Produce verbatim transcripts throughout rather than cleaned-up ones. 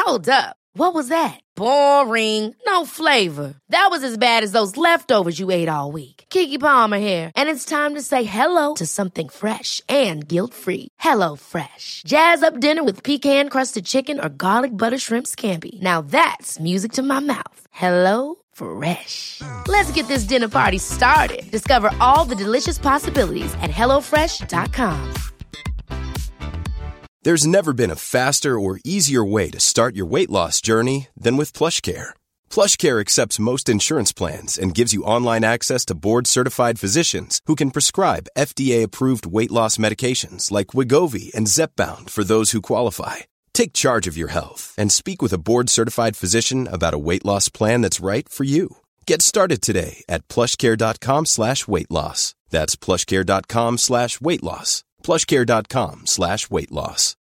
Hold up. What was that? Boring. No flavor. That was as bad as those leftovers you ate all week. Keke Palmer here, and it's time to say hello to something fresh and guilt-free. Hello Fresh. Jazz up dinner with pecan-crusted chicken or garlic butter shrimp scampi. Now that's music to my mouth. Hello Fresh. Let's get this dinner party started. Discover all the delicious possibilities at hello fresh dot com. There's never been a faster or easier way to start your weight loss journey than with PlushCare. PlushCare accepts most insurance plans and gives you online access to board-certified physicians who can prescribe F D A-approved weight loss medications like Wegovy and Zepbound for those who qualify. Take charge of your health and speak with a board-certified physician about a weight loss plan that's right for you. Get started today at plushcare.com slash weight loss. That's plushcare.com slash weight loss. plushcare.com slash weight loss.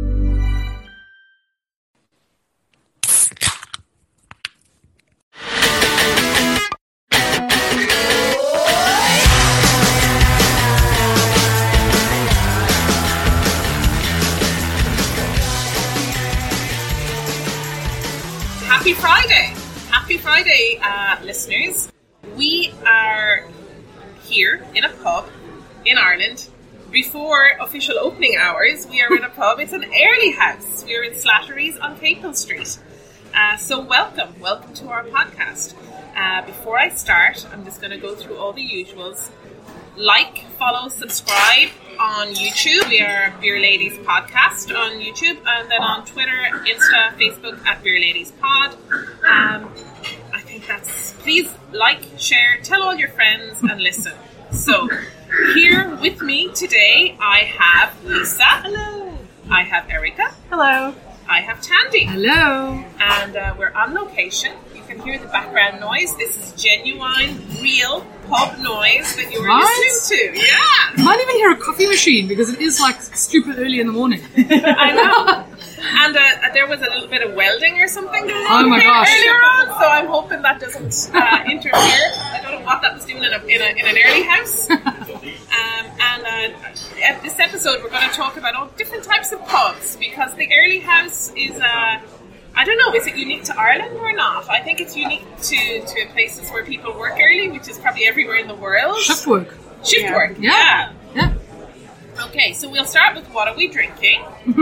Happy Friday! Happy Friday, uh, listeners. We are here in a pub in Ireland. Before official opening hours, we are in a pub. It's an early house. We are in Slattery's on Capel Street. Uh, so welcome. Welcome to our podcast. Uh, before I start, I'm just going to go through all the usuals. Like, follow, subscribe on YouTube. We are Beer Ladies Podcast on YouTube. And then on Twitter, Insta, Facebook at Beer Ladies Pod. Um, I think that's... Please like, share, tell all your friends and listen. So... Here with me today, I have Lisa. Hello. I have Erica. Hello. I have Tandy. Hello. And uh, we're on location. You can hear the background noise. This is genuine, real pub noise that you are What? listening to. Yeah. You might even hear a coffee machine because it is like stupid early in the morning. I know. And uh, there was a little bit of welding or something going on Oh my here gosh. earlier on, so I'm hoping that doesn't uh, interfere. I don't know what that was doing in, a, in, a, in an early house. Um, and uh, at this episode, we're going to talk about all different types of pubs because the early house is, uh, I don't know, is it unique to Ireland or not? I think it's unique to, to places where people work early, which is probably everywhere in the world. Shift work. Shift Yeah. work, Yeah. yeah. Yeah. Okay, so we'll start with what are we drinking?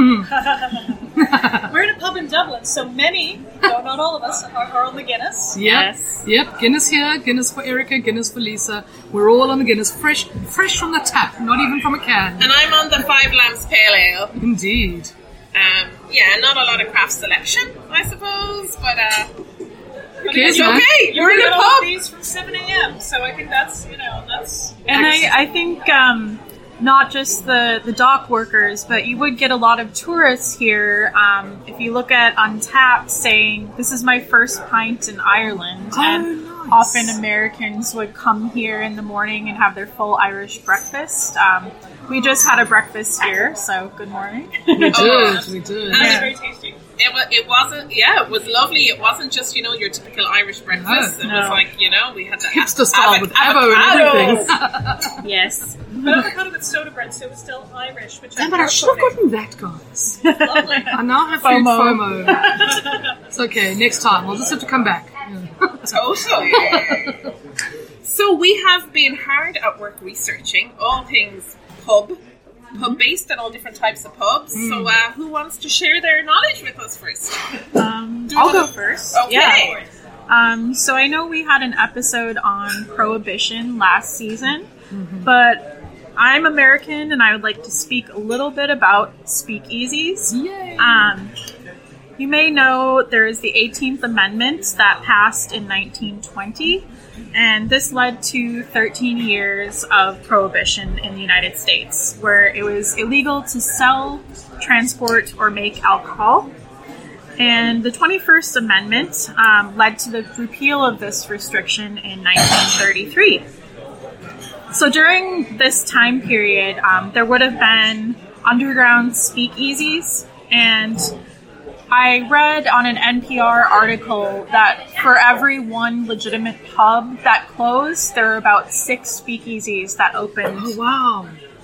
We're in a pub in Dublin, so many, though not all of us, are, are on the Guinness. Yep. Yes. Yep. Guinness here. Guinness for Erica. Guinness for Lisa. We're all on the Guinness. Fresh, fresh from the tap. Not even from a can. And I'm on the Five Lamps Pale Ale. Indeed. Um, yeah, not a lot of craft selection, I suppose, but uh, but cares, it's man? okay. You're We're in in a all of pub. these from seven a.m., so I think that's, you know, that's... And I, I think um, not just the, the dock workers, but you would get a lot of tourists here. Um, if you look at Untapped saying, this is my first pint in Ireland. Oh, and nice. often Americans would come here in the morning and have their full Irish breakfast. Um, we just had a breakfast here, so good morning. We did. Oh, we did. and It's very tasty. It, wa- it wasn't, yeah, it was lovely. It wasn't just, you know, your typical Irish breakfast. No. it was No. like, you know, we had the Hipster style with avo- Evo and avocado. everything. Yes. But avocado with soda bread, so it was still Irish, which Damn I it, I should have gotten that, guys. Lovely. I now have food FOMO. It's okay, next time. I'll just have to come back. Totally. So we have been hard at work researching all things pub, pub based and all different types of pubs. So uh, who wants to share their knowledge with us first? Um, Do I'll you go wanna- first. Okay. Yeah. Um, so I know we had an episode on Prohibition last season, but I'm American and I would like to speak a little bit about speakeasies. Yay! Um, you may know there is the eighteenth Amendment that passed in nineteen twenty, and this led to thirteen years of prohibition in the United States, where it was illegal to sell, transport, or make alcohol. And the twenty-first Amendment um, led to the repeal of this restriction in nineteen thirty-three. So during this time period, um, there would have been underground speakeasies, and I read on an N P R article that for every one legitimate pub that closed, there were about six speakeasies that opened. Oh, wow.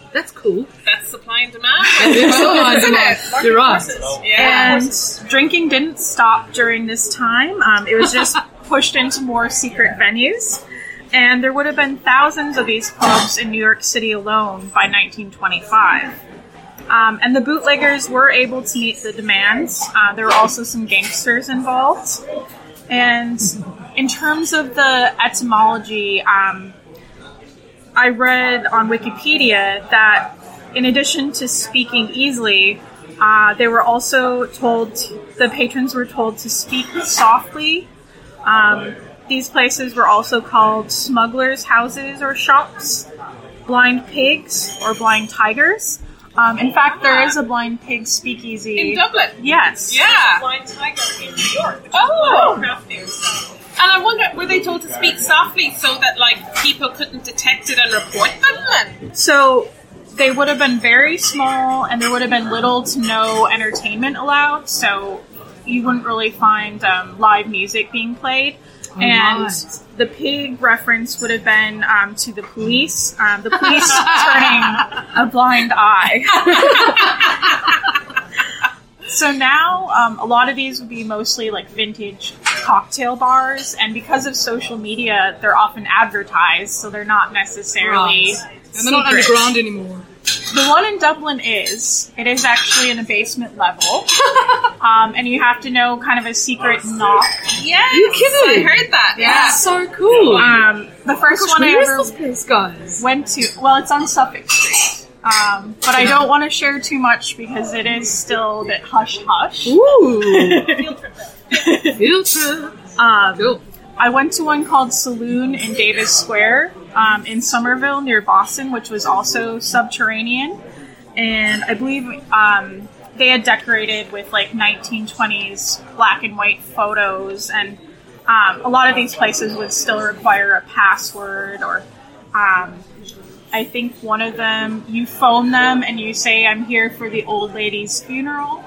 That's cool. That's supply and demand. It's supply and demand. You're right. Yeah. And drinking didn't stop during this time. Um, it was just pushed into more secret venues. And there would have been thousands of these pubs in New York City alone by nineteen twenty-five. Um, and the bootleggers were able to meet the demands. Uh, there were also some gangsters involved. And in terms of the etymology, um, I read on Wikipedia that in addition to speaking easily, uh, they were also told, the patrons were told to speak softly. Um, these places were also called smugglers' houses or shops, blind pigs or blind tigers. Um, in fact, there is a blind pig speakeasy. In Dublin? Yes. Yeah. Blind Tiger in New York. Which Oh. is craft beer style. And I wonder, were they told to speak softly so that, like, people couldn't detect it and report them? And So they would have been very small, and there would have been little to no entertainment allowed, so you wouldn't really find um, live music being played. Oh, and right. the pig reference would have been um, to the police, um, the police turning a blind eye. So now, um, a lot of these would be mostly like vintage cocktail bars, and because of social media, they're often advertised, so they're not necessarily Right. And they're not secret. underground anymore. The one in Dublin is. It is actually in a basement level, um, and you have to know kind of a secret knock. yes, You kidding? I heard that. Yeah. That's so cool. Um, the first Gosh, one I where is ever this place, guys? went to, well, it's on Suffolk Street. Um, but I don't want to share too much because it is still a bit hush-hush. Ooh. Field trip there. Field trip. Um, Cool. I went to one called Saloon in Davis Square um, in Somerville near Boston, which was also subterranean. And I believe um, they had decorated with like nineteen twenties black and white photos. And um, a lot of these places would still require a password, or um, I think one of them, you phone them and you say, I'm here for the old lady's funeral.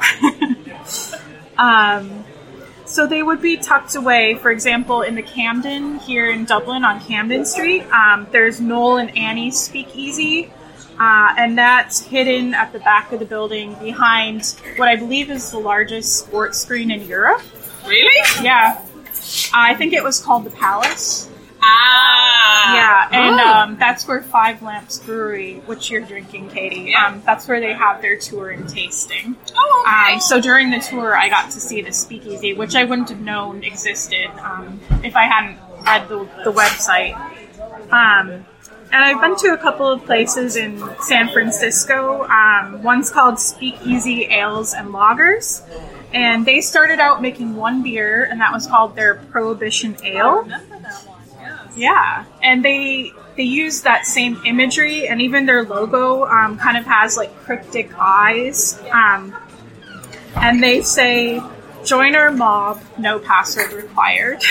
um, so they would be tucked away. For example, in the Camden here in Dublin on Camden Street, um, there's Noel and Annie's Speakeasy. Uh, and that's hidden at the back of the building behind what I believe is the largest sports screen in Europe. Really? Yeah. I think it was called the Palace. Ah. Yeah, and Oh. um, that's where Five Lamps Brewery, which you're drinking, Katie, Yeah. um, that's where they have their tour and tasting. Oh, okay. Um, so during the tour, I got to see the speakeasy, which I wouldn't have known existed um, if I hadn't read the, the website. Um, and I've been to a couple of places in San Francisco. Um, one's called Speakeasy Ales and Lagers. And they started out making one beer, and that was called their Prohibition Ale. Remember that one? Yes. Yeah, and they they use that same imagery, and even their logo um, kind of has like cryptic eyes. Um, and they say, "Join our mob, no password required."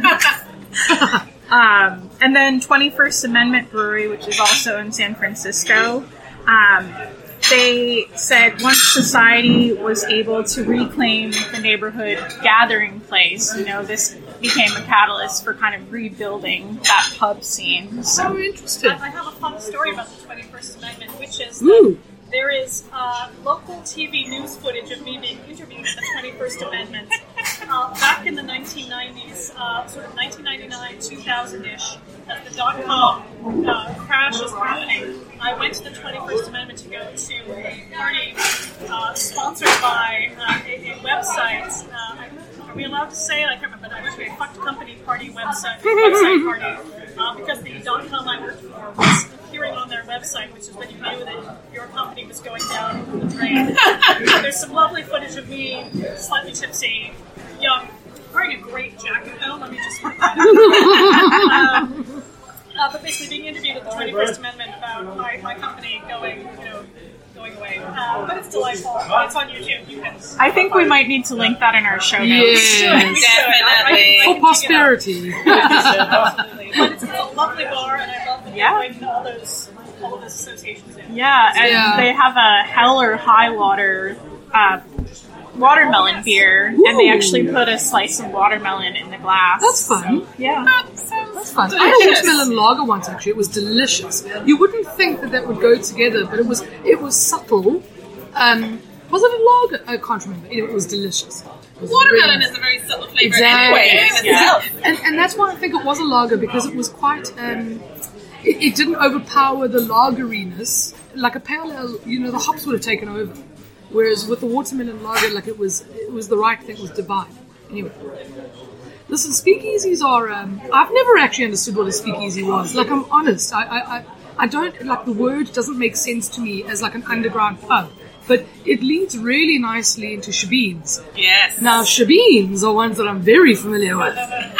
um, and then twenty-first Amendment Brewery, which is also in San Francisco. Um, They said once society was able to reclaim the neighborhood gathering place, you know, this became a catalyst for kind of rebuilding that pub scene. So So interesting. I I have a fun story about the twenty-first Amendment, which is Ooh. that there is uh, local T V news footage of me being interviewed at the twenty-first Amendment uh, back in the nineteen nineties, uh, sort of nineteen ninety-nine, two thousand-ish, as the dot-com uh, crash is happening. I went to the twenty-first Amendment to go to a party uh, sponsored by uh, a, a website. Uh, are we allowed to say? I can't remember. But I went to a fucked company party website, website party uh, because the dot-com I worked for was appearing on their website, which is when you knew that your company was going down the drain. There's some lovely footage of me, slightly tipsy, young, wearing a great jacket. Oh, let me just put that out. um, uh, but basically being interviewed at the twenty-first Amendment about my, my company going, you know, going away. Uh, but it's delightful. It's on YouTube. You can. I think we might need to link that in our show notes. Yes. We should. I- I- I For can posterity. dig it up. Absolutely. But it's, it's a lovely bar, and I love that Yeah. they bring all those all those associations in. Yeah, and Yeah. they have a hell or high water uh, watermelon beer, Ooh. and they actually put a slice of watermelon in the glass. That's fun. So, yeah. That's fun. I had a watermelon lager once, actually. It was delicious. You wouldn't think that that would go together, but it was it was subtle. Um, was it a lager? I can't remember. Anyway, it was delicious. It was Watermelon really is a very subtle flavour Exactly. anyway in Yeah. itself. And, and that's why I think it was a lager, because it was quite, um, it, it didn't overpower the lageriness. Like a pale ale, you know, the hops would have taken over. Whereas with the watermelon lager, like it was, it was the right thing, it was divine. Anyway. Listen, speakeasies are, um, I've never actually understood what a speakeasy was. Like, I'm honest, I, I, I, I don't, like, the word doesn't make sense to me as like an underground pub. But it leads really nicely into shebeens. Yes. Now, shebeens are ones that I'm very familiar with.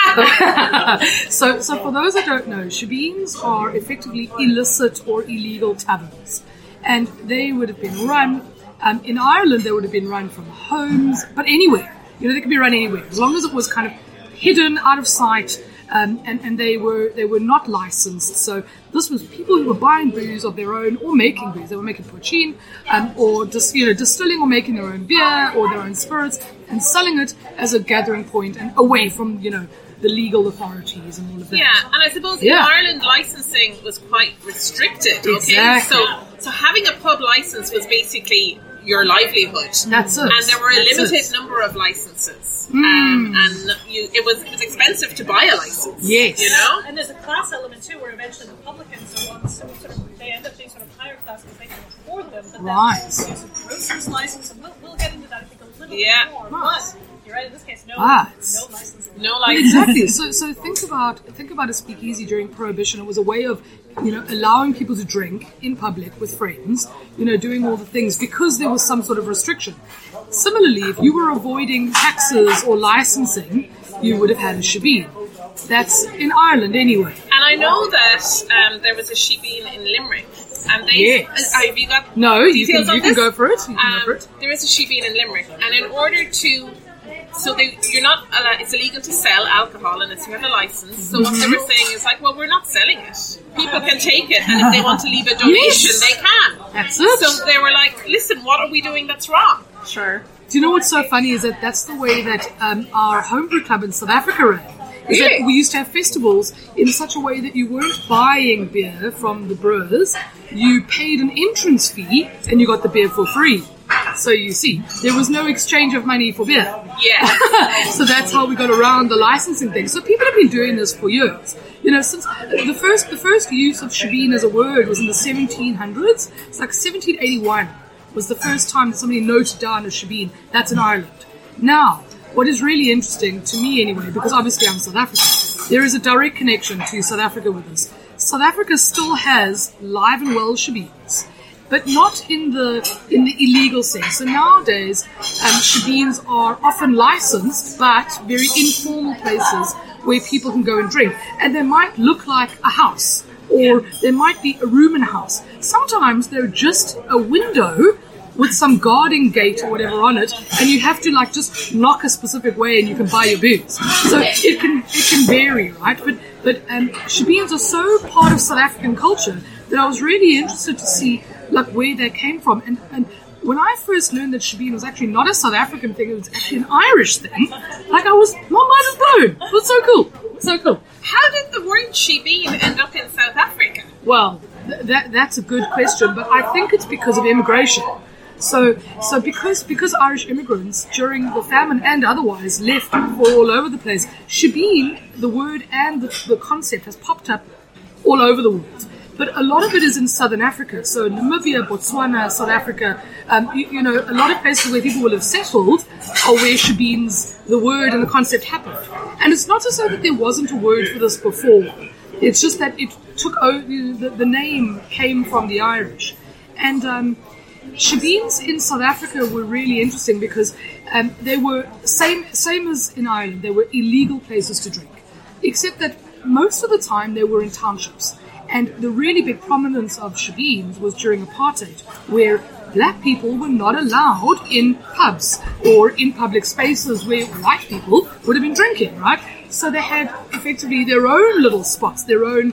so, so for those that don't know, shebeens are effectively illicit or illegal taverns. And they would have been run, um, in Ireland, they would have been run from homes, but anywhere. You know, they could be run anywhere, as long as it was kind of hidden, out of sight, um, and, and they were they were not licensed. So this was people who were buying booze of their own or making booze. They were making poachine, um, or just you know distilling or making their own beer or their own spirits and selling it as a gathering point and away from you know the legal authorities and all of that. Yeah, and I suppose Yeah. in Ireland licensing was quite restricted. Okay, Exactly. so so having a pub license was basically your livelihood. That's it. And there were a That's limited it. number of licenses, um, and you, it was it was expensive to buy a license. Yes. you know. And there's a class element too, where eventually the publicans are ones who sort of they end up being sort of higher class because they can afford them. But Right. then there's a grocer's license, and we'll, we'll get into that I think a little Yeah. bit more. Nice. But you're right in this case, no, Ah, it's- no license. No license. Exactly. So, so think about think about a speakeasy during Prohibition. It was a way of, you know, allowing people to drink in public with friends. You know, doing all the things because there was some sort of restriction. Similarly, if you were avoiding taxes or licensing, you would have had a shebeen. That's in Ireland anyway. And I know that um, there was a shebeen in Limerick, and they Yes. uh, have you got No, you details can on you can this? go for it. You can Um, go for it. There is a shebeen in Limerick, and in order to, so they, you're not, allowed, it's illegal to sell alcohol unless you have a license. So what they were saying is like, well, we're not selling it. People can take it, and if they want to leave a donation, Yes. they can. That's it. So they were like, listen, what are we doing that's wrong? Sure. Do you know what's so funny is that that's the way that um, our homebrew club in South Africa ran. Is Really? that we used to have festivals in such a way that you weren't buying beer from the brewers, you paid an entrance fee and you got the beer for free. So you see, there was no exchange of money for beer. Yeah. So that's how we got around the licensing thing. So people have been doing this for years. You know, since the first the first use of shebeen as a word was in the seventeen hundreds. It's like seventeen eighty-one was the first time that somebody noted down a shebeen. That's in Ireland. Now, what is really interesting to me anyway, because obviously I'm South African, there is a direct connection to South Africa with this. South Africa still has live and well shebeens, but not in the in the illegal sense. So nowadays, um, shebeens are often licensed, but very informal places where people can go and drink. And they might look like a house, or there might be a room in a house. Sometimes they're just a window with some guarding gate or whatever on it, and you have to like just knock a specific way and you can buy your booze. So it can it can vary, right? But but um, shebeens are so part of South African culture that I was really interested to see like where they came from. And and when I first learned that shebeen was actually not a South African thing, it was actually an Irish thing. Like I was, my mind was blown. It was so cool, so cool. How did the word shebeen end up in South Africa? Well, th- that that's a good question, but I think it's because of immigration. So, so because because Irish immigrants during the famine and otherwise left all over the place, shebeen, the word and the, the concept has popped up all over the world. But a lot of it is in southern Africa. So Namibia, Botswana, South Africa, um, you, you know, a lot of places where people will have settled are where shebeens, the word and the concept happened. And it's not to say that there wasn't a word for this before. It's just that it took over, the, the name came from the Irish. And um, shebeens in South Africa were really interesting because um, they were, same same as in Ireland, they were illegal places to drink. Except that most of the time they were in townships. And the really big prominence of shebeens was during apartheid, where black people were not allowed in pubs or in public spaces where white people would have been drinking, right? So they had effectively their own little spots, their own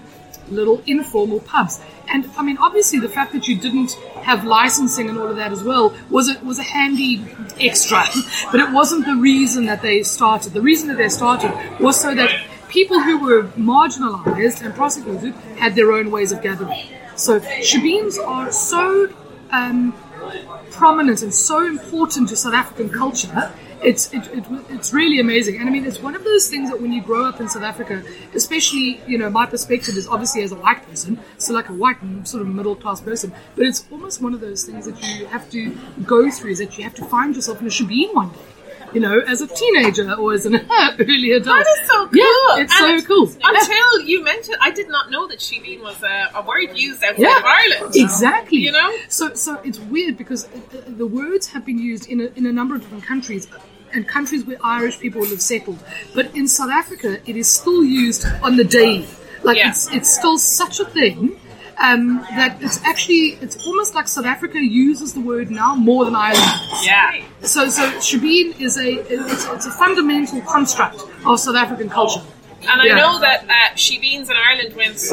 little informal pubs. And I mean, obviously, the fact that you didn't have licensing and all of that as well was a, was a handy extra. But it wasn't the reason that they started. The reason that they started was so that people who were marginalized and prosecuted had their own ways of gathering. So shebeens are so um, prominent and so important to South African culture. It's it, it, it's really amazing. And I mean, it's one of those things that when you grow up in South Africa, especially, you know, my perspective is obviously as a white person, so like a white sort of middle class person, but it's almost one of those things that you have to go through, is that you have to find yourself in a shebeen one day. You know, as a teenager or as an early adult. That is so cool. Yeah, it's and so cool. Until you mentioned, I did not know that shebeen was a, a word used outside yeah, of Ireland. Exactly. You know? So so it's weird because the words have been used in a, in a number of different countries, and countries where Irish people have settled. But in South Africa, it is still used on the daily. Like, yeah. it's it's still such a thing um, that it's actually, it's almost like South Africa uses the word now more than Ireland does. Yeah. So, so shebeen is a, it's, it's a fundamental construct of South African culture. And I Yeah. know that uh, shebeens in Ireland went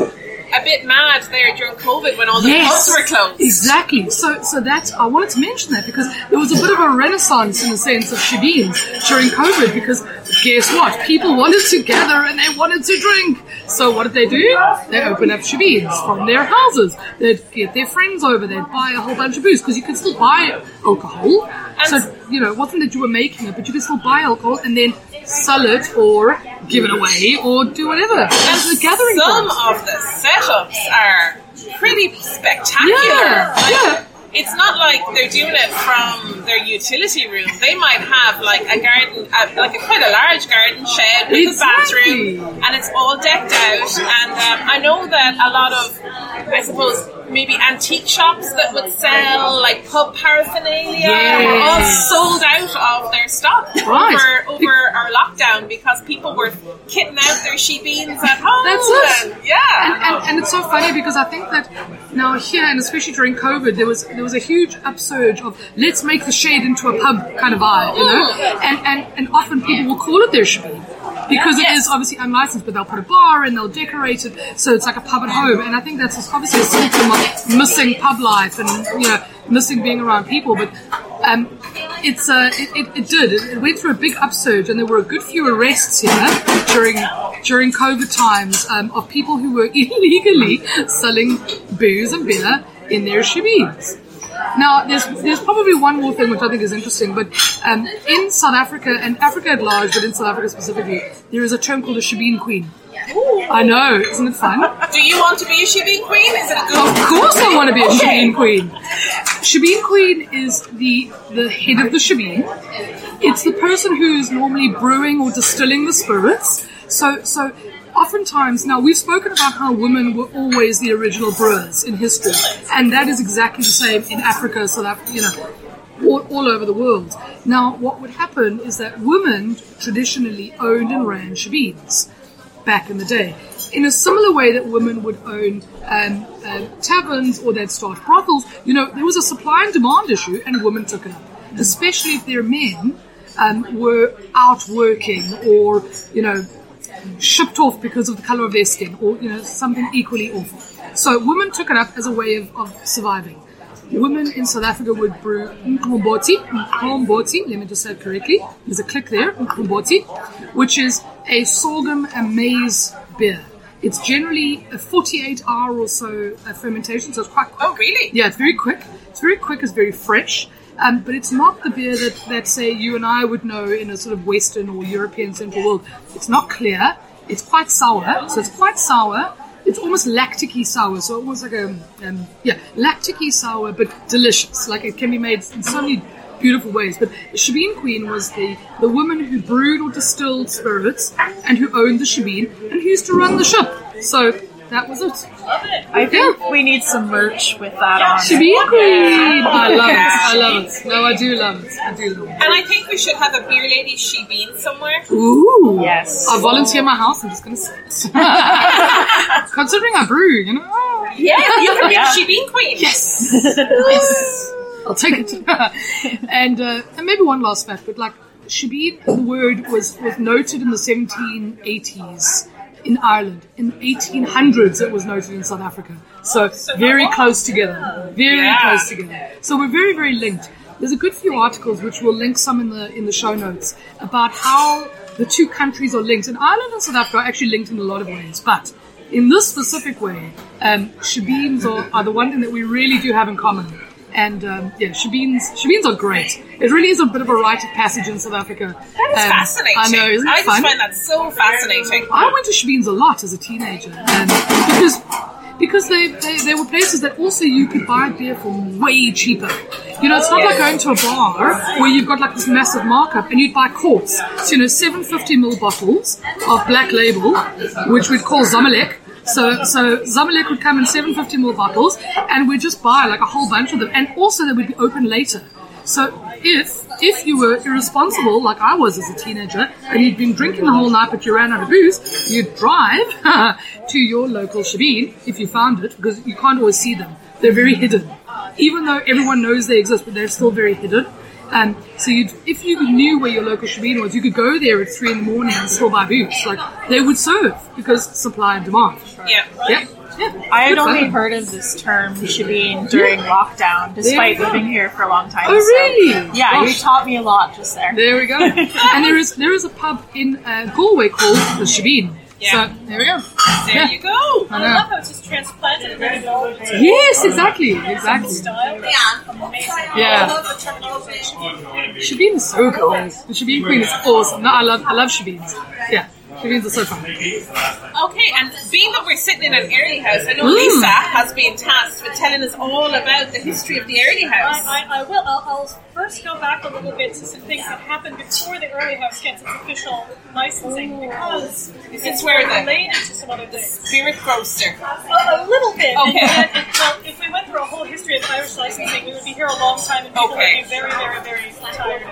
a bit mad there during COVID when all the Yes, pubs were closed. exactly. So, so that's, I wanted to mention that because there was a bit of a renaissance in the sense of shebeens during COVID, because guess what? People wanted to gather and they wanted to drink. So what did they do? They opened up shebeens from their houses. They'd get their friends over. They'd buy a whole bunch of booze, because you could still buy alcohol. So, you know, it wasn't that you were making it, but you could still buy alcohol and then sell it or give it away or do whatever. And It's a gathering some place. of the setups are pretty spectacular. Yeah, Like, yeah. It's not like they're doing it from their utility room. They might have like a garden, a, like a quite a large garden shed with Exactly. a bathroom, and it's all decked out. And um, I know that a lot of, I suppose, maybe antique shops that would sell like pub paraphernalia Yes. were all sold out of their stock Right. over over our lockdown, because people were kitting out their shebeens at home. That's it. And, yeah. And, and, and it's so funny because I think that now here, and especially during COVID, there was there was a huge upsurge of let's make the shed into a pub kind of vibe, you know? And and, and often people will call it their shebeen because it is obviously unlicensed, but they'll put a bar and they'll decorate it so it's like a pub at home. And I think that's obviously a symptom of missing pub life and, you know, missing being around people. But um, it's uh, it, it, it did. It, it went through a big upsurge, and there were a good few arrests here during during COVID times um, of people who were illegally selling booze and beer in their shebeens. Now, there's there's probably one more thing which I think is interesting, but um, in South Africa, and Africa at large, but in South Africa specifically, there is a term called a shebeen queen. I know, isn't it fun? Do you want to be a shebeen queen? Is it a good? Of course I want to be a shebeen queen. Shebeen queen is the, the head of the shebeen. It's the person who's normally brewing or distilling the spirits. So, so oftentimes, now we've spoken about how women were always the original brewers in history, and that is exactly the same in Africa, South Africa, you know, all, all over the world. Now, what would happen is that women traditionally owned and ran shebeens back in the day, in a similar way that women would own um, uh, taverns or they'd start brothels. You know, there was a supply and demand issue, and women took it up, especially if their men um, were out working or, you know, shipped off because of the color of their skin, or, you know, something equally awful. So women took it up as a way of, of surviving. Women in South Africa would brew mqomboti, mqomboti, let me just say it correctly, there's a click there, mqomboti, which is a sorghum and maize beer. It's generally a forty-eight hour or so uh, fermentation, so it's quite quick. Oh, really? Yeah, it's very quick. It's very quick, it's very fresh. Um, but it's not the beer that, that, say, you and I would know in a sort of Western or European Central world. It's not clear. It's quite sour. So it's quite sour. It's almost lactic-y sour. So almost like a, um, yeah, lactic-y sour, but delicious. Like, it can be made in so many beautiful ways. But shebeen queen was the, the woman who brewed or distilled spirits and who owned the shebeen and who used to run the ship. So that was it. I think we need some merch with that on. Shebeen queen! I love it. I love it. No, I do love it. I do love it. And I think we should have a beer lady shebeen somewhere. Ooh. Yes. I'll volunteer my house. I'm just going to say it. Considering I brew, you know. Yeah, you can be Yeah. a shebeen queen. Yes. Yes. I'll take it. and uh, and maybe one last fact, but like shebeen, the word was, was noted in the seventeen eighties in Ireland. In the eighteen hundreds, it was noted in South Africa. So, So very how close together. Very Yeah. close together. So we're very, very linked. There's a good few articles which we'll link some in the in the show notes about how the two countries are linked. And Ireland and South Africa are actually linked in a lot of ways, but in this specific way, um, shebeens are, are the one thing that we really do have in common. And um, yeah, shebeens shebeens are great. It really is a bit of a rite of passage in South Africa. That is Um, fascinating. I know, isn't it I just fun? find that so fascinating. I went to shebeens a lot as a teenager, and because because they, they they were places that also you could buy beer for way cheaper. You know, it's not like going to a bar where you've got like this massive markup and you'd buy quarts. So, you know, seven fifty milliliter bottles of Black Label, which we'd call Zamalek. So, so Zamalek would come in seven fifty milliliter bottles, and we'd just buy like a whole bunch of them, and also they would be open later. So if if you were irresponsible, like I was as a teenager, and you'd been drinking the whole night but you ran out of booze, you'd drive to your local shebeen if you found it, because you can't always see them. They're very hidden. Even though everyone knows they exist, but they're still very hidden. Um, so you'd, if you knew where your local shebeen was, you could go there at three in the morning and still buy booze. Like, they would serve, because supply and demand. Yeah. Yeah. Yeah. I had Good only fun. heard of this term shebeen during lockdown, despite There you go. living here for a long time. Oh, so- really? Yeah, you Gosh. taught me a lot just there. There we go. And there is there is a pub in uh, Galway called the Shebeen. Yeah. So there we go. There Yeah. you go. I I know. love how it's just transplanted and then evolved into Yes, exactly, exactly. style. Yeah. Amazing. Yeah. I love the terminology. Shebeen is so cool. The Shebeen Queen is awesome. No, I love I love Shebeens. Yeah, Shebeens are so fun. Okay, and being that we're sitting in an early house, I know Mm. Lisa has been tasked with telling us all about the history of the early house. I, I, I will. I'll, I'll first go back a little bit to some things that happened before the early house gets its official licensing, because It's where the- related to some other things. Spirit Grocer. A, a little bit. Okay. And, and, well, if we went through a whole history of Irish licensing, we would be here a long time, and people Okay. would be very, very, very tired.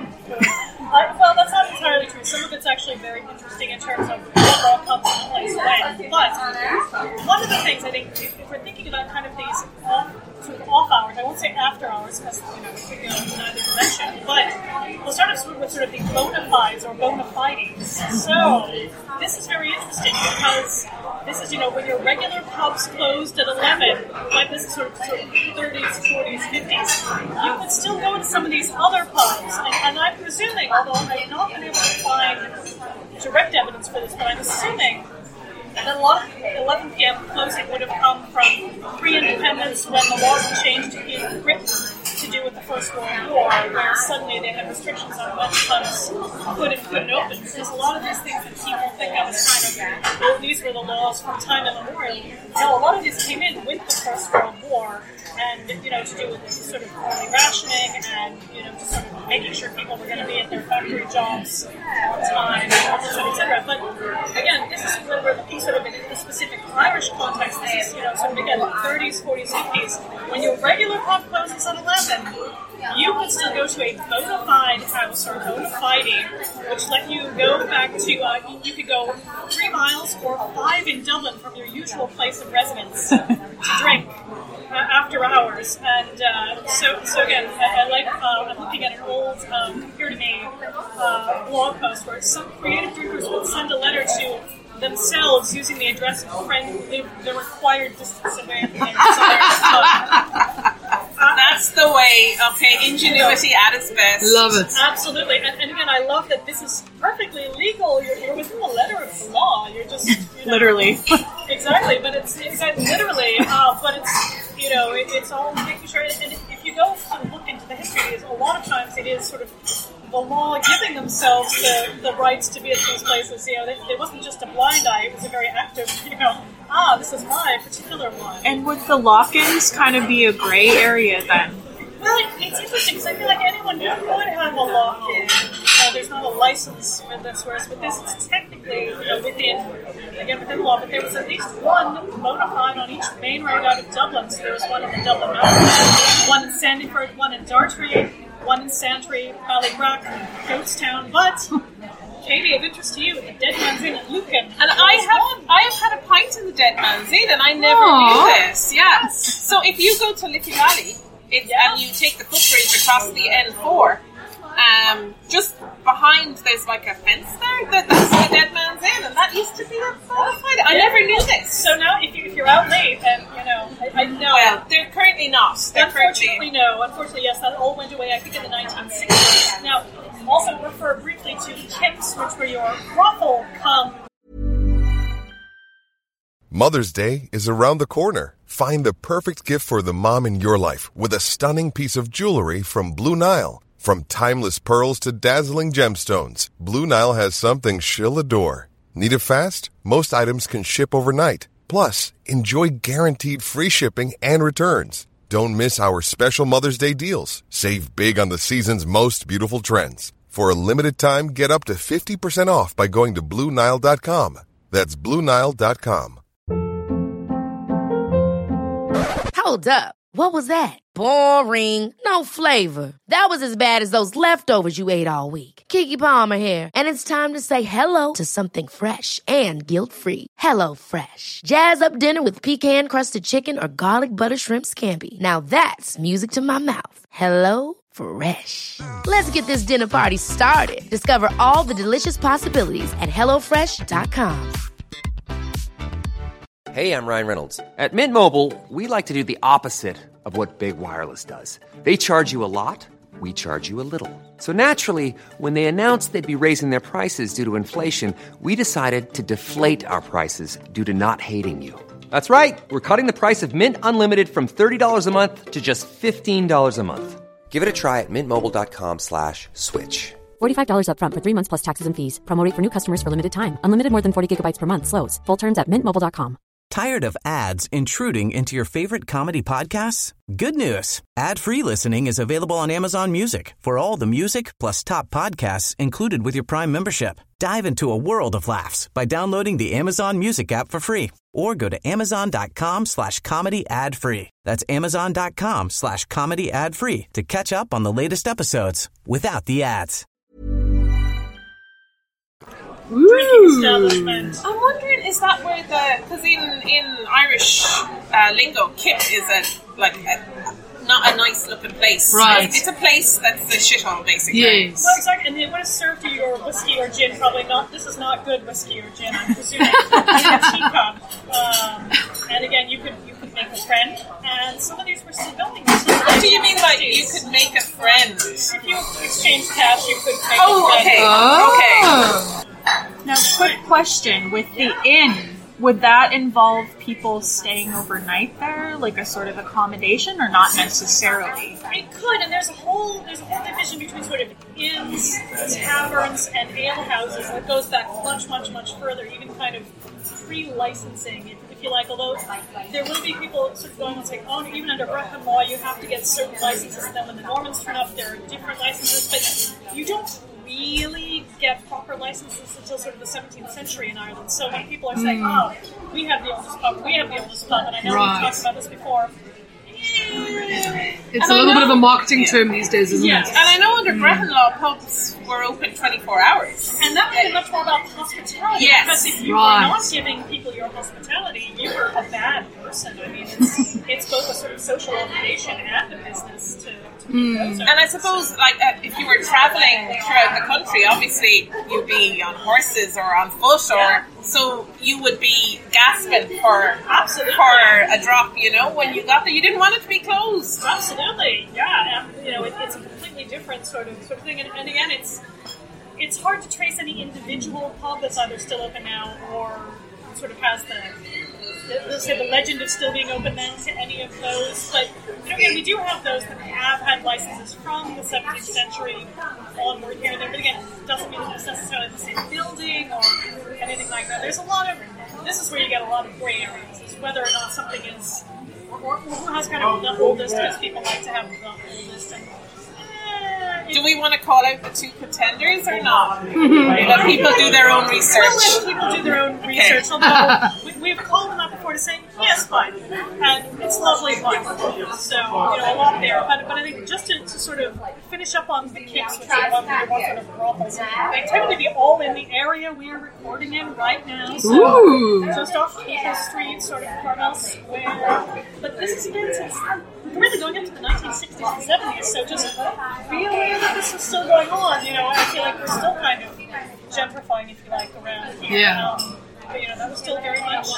Uh, well, that's not entirely true. Some of it's actually very interesting in terms of what all comes into place when. But one of the things I think, if, if we're thinking about kind of these off, sort of off hours, I won't say after hours, because you know, you know neither dimension, but we'll start off with sort of the bona fides or bona fides. So this is very interesting because this is, you know, when your regular pubs closed at eleven, like this is sort of, sort of thirties, forties, fifties, you could still go to some of these other pubs, and, and I'm presuming, although I've not been able to find direct evidence for this, but I'm assuming that a lot of eleven p.m. closing would have come from pre-independence, when the laws had changed in Britain to do with the First World War, where suddenly they had restrictions on when pubs could and couldn't open. Because a lot of these things that people think of as kind of, oh, these were the laws from time immemorial. No, a lot of these came in with the First World War, and, you know, to do with this sort of early rationing and, you know, just sort of making sure people were going to be at their factory jobs on time, et cetera, et cetera. But again, this is when we're looking sort of in the specific Irish context. This is, you know, sort of again, thirties, forties, fifties. When your regular pub closes at eleven, you could still go to a bona fide house or bona fide, which let you go back to, uh, you, you could go three miles or five in Dublin from your usual place of residence to drink uh, after hours. And uh, so, so again, I, I like, uh, I'm looking at an old, um, Here to Me uh, blog post where some creative drinkers would send a letter to themselves using the address of a friend who lived the required distance away from their desired pub. That's the way, okay, ingenuity at its best. Love it. Absolutely, and, and again, I love that this is perfectly legal. You're, you're within the letter of the law. You're just you know, Literally. exactly, but it's exactly literally, uh, but it's you know, it, it's all making sure. And if you go and look into the history, it is, a lot of times it is sort of the law giving themselves the, the rights to be at these places. You know, it, it wasn't just a blind eye; it was a very active. You know, ah, this is my particular one. And would the lock-ins kind of be a gray area then? Well, it, it's interesting because I feel like anyone could have a lock-in. Uh, there's not a license for this, whereas with this, it's technically you know, within, again, within the law. But there was at least one bona fide on each main road out of Dublin. So there was one in the Dublin Mountains, one in Sandyford, one in Dartry, one in Santry, Ballybrack, Goatstown. But Katie, of interest to you, the Dead Man's Inn at Lucan. And I have I have had a pint in the Dead Man's Inn, and I never Aww. knew this. Yes. So if you go to Liffey Valley, it's, Yeah. and you take the footbridge across the N four, um, just behind there's like a fence there. That, that's the Dead Man's Inn, and that used to be a bona fide. I never knew this. So now, if, you, if you're out late, then, you know, I, I know. Well, they're currently not. They're Unfortunately, currently... no. Unfortunately, yes, that all went away, I think, in the nineteen sixties. Now, also refer briefly to kips, which were your brothel cum. Mother's Day is around the corner. Find the perfect gift for the mom in your life with a stunning piece of jewelry from Blue Nile. From timeless pearls to dazzling gemstones, Blue Nile has something she'll adore. Need it fast? Most items can ship overnight. Plus, enjoy guaranteed free shipping and returns. Don't miss our special Mother's Day deals. Save big on the season's most beautiful trends. For a limited time, get up to fifty percent off by going to Blue Nile dot com. That's Blue Nile dot com. Hold up. What was that? Boring. No flavor. That was as bad as those leftovers you ate all week. Keke Palmer here, and it's time to say hello to something fresh and guilt-free. Hello Fresh. Jazz up dinner with pecan-crusted chicken or garlic butter shrimp scampi. Now that's music to my mouth. Hello Fresh. Let's get this dinner party started. Discover all the delicious possibilities at hello fresh dot com. Hey, I'm Ryan Reynolds. At Mint Mobile, we like to do the opposite of what Big Wireless does. They charge you a lot, we charge you a little. So naturally, when they announced they'd be raising their prices due to inflation, we decided to deflate our prices due to not hating you. That's right. We're cutting the price of Mint Unlimited from thirty dollars a month to just fifteen dollars a month. Give it a try at mintmobile.com slash switch. forty-five dollars up front for three months plus taxes and fees. Promo rate for new customers for limited time. Unlimited more than forty gigabytes per month. Slows full terms at mint mobile dot com. Tired of ads intruding into your favorite comedy podcasts? Good news. Ad-free listening is available on Amazon Music for all the music plus top podcasts included with your Prime membership. Dive into a world of laughs by downloading the Amazon Music app for free or go to amazon.com slash comedy ad free. That's amazon.com slash comedy ad free to catch up on the latest episodes without the ads. Drinking establishment. I'm wondering, is that where the... Because in, in Irish uh, lingo, kip is a, like, a, not a nice-looking place. Right. It's a place that's a shithole, basically. Yes. Well, exactly. And they would have served you your whiskey or gin. Probably not. This is not good whiskey or gin, I'm presuming. In a teacup. Um, and again, you could you could make a friend. And some of these were still going. What do you mean, like, you could make a friend? If you exchange cash, you could make Oh, a friend. okay. Oh. Okay. Now, quick question. With the inn, would that involve people staying overnight there, like a sort of accommodation, or not necessarily? It could, and there's a whole there's a whole division between sort of inns, taverns, and ale houses that goes back much, much, much further, even kind of pre-licensing, if, if you like. Although there will be people sort of going on saying, oh, even under Brehon law, you have to get certain licenses, and then when the Normans turn up, there are different licenses, but you don't really get proper licenses until sort of the seventeenth century in Ireland. So when people are saying, oh, we have the oldest pub, we have the oldest pub, and I know Right. we've talked about this before. It's And a I little know- bit of a marketing term these days, isn't Yes. it? And I know under Brehon law, pubs were open twenty-four hours. And that would be much more about hospitality. Yes. Because if you Right. were not giving people your hospitality, you were a bad person. I mean, it's, it's both a sort of social obligation and a business to, to do those. And I suppose, like, uh, if you were travelling throughout the country, obviously you'd be on horses or on foot, or Yeah. so you would be gasping for Absolutely. for a drop. You know, when you got there, you didn't want it to be closed. Absolutely, yeah. And, you know, it, it's a completely different sort of sort of thing. And, and again, it's it's hard to trace any individual pub that's either still open now or sort of has the, the let's say the legend of still being open now to any of those. But you know, again, we do have those that have had licenses from the seventeenth century onward here and there. But again, it doesn't mean that it's necessarily the same building or anything like that. There's a lot of this is where you get a lot of gray areas, is whether or not something is. Or who has kind of the oldest, because people like to have the oldest. And, eh, Do we want to call out the two contenders or not? Let people do their own We'll let research. people do their own research, although we, we've called them up before to say, yes, fine. And it's lovely fun. So, you know, a lot there. But, but I think just to, to sort of finish up on the kicks, which are one of one sort of brothels, they tend to be all in the area we are recording in right now. So, Ooh. just off Capel Street, sort of Carmel Square. But this has been since really going into the nineteen sixties and seventies, so just be aware that this is still going on. You know, I feel like we're still kind of gentrifying, if you like, around here. Yeah. Um, but, you know, that was still very much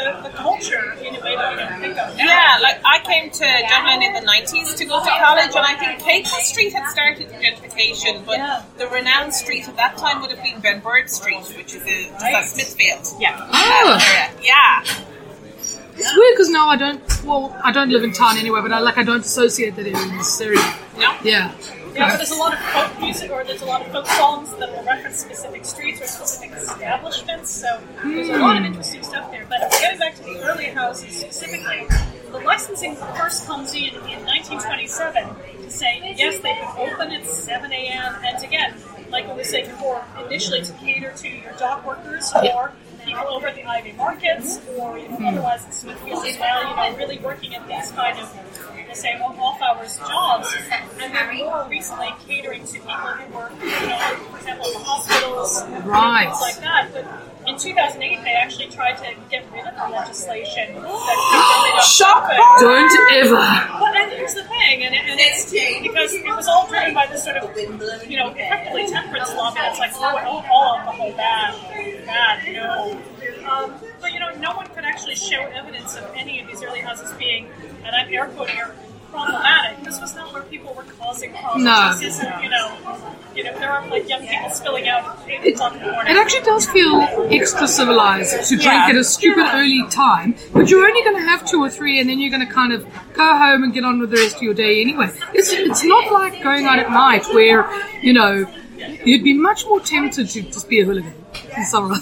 the, the culture in a way that we don't think of. Yeah, like I came to Dublin in the nineties to go to college, and I think Capel Street had started the gentrification, but Yeah. the renowned street at that time would have been Ben Bird Street, which is a, just at Smithfield. Yeah. Uh, area. Yeah. It's weird because now I don't. Well, I don't live in town anyway, but I like I don't associate that area necessarily. No? Yeah. Yeah, but there's a lot of folk music, or there's a lot of folk songs that will reference specific streets or specific establishments, so there's a lot of interesting stuff there. But getting back to the early houses specifically, the licensing first comes in in nineteen twenty-seven to say, yes, they can open at seven a.m. and again, like we were saying before, initially to cater to your dock workers or people over at the Ivy Markets, or you know, otherwise in Smithfield as well, you know, really working at these kind of, we'll say, off-hours jobs, and then more recently catering to people who work, you know, for example, in hospitals, Right. things like that. But in two thousand eight, they actually tried to get rid of the legislation that Shock! Don't ever. But and here's the thing, and, it, and it's because it was all driven by this sort of, you know, effectively temperance lobby that's like, oh, oh, all alcohol, bad, bad, no. Um, but, you know, no one could actually show evidence of any of these early houses being, and I'm air quoting here, problematic. This was not where people were causing problems. No. This isn't, you know, you know, there aren't like young people spilling out at eight o'clock in the morning. It actually does feel extra civilized to drink Yeah. at a stupid early time, but you're only going to have two or three, and then you're going to kind of go home and get on with the rest of your day anyway. It's it's not like going out at night where, you know, you'd be much more tempted to just be a hooligan in summer.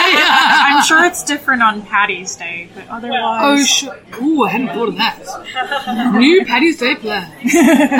I'm sure it's different on Paddy's Day, but otherwise... Oh, sure. Ooh, I hadn't thought of that. New Paddy's Day plan. But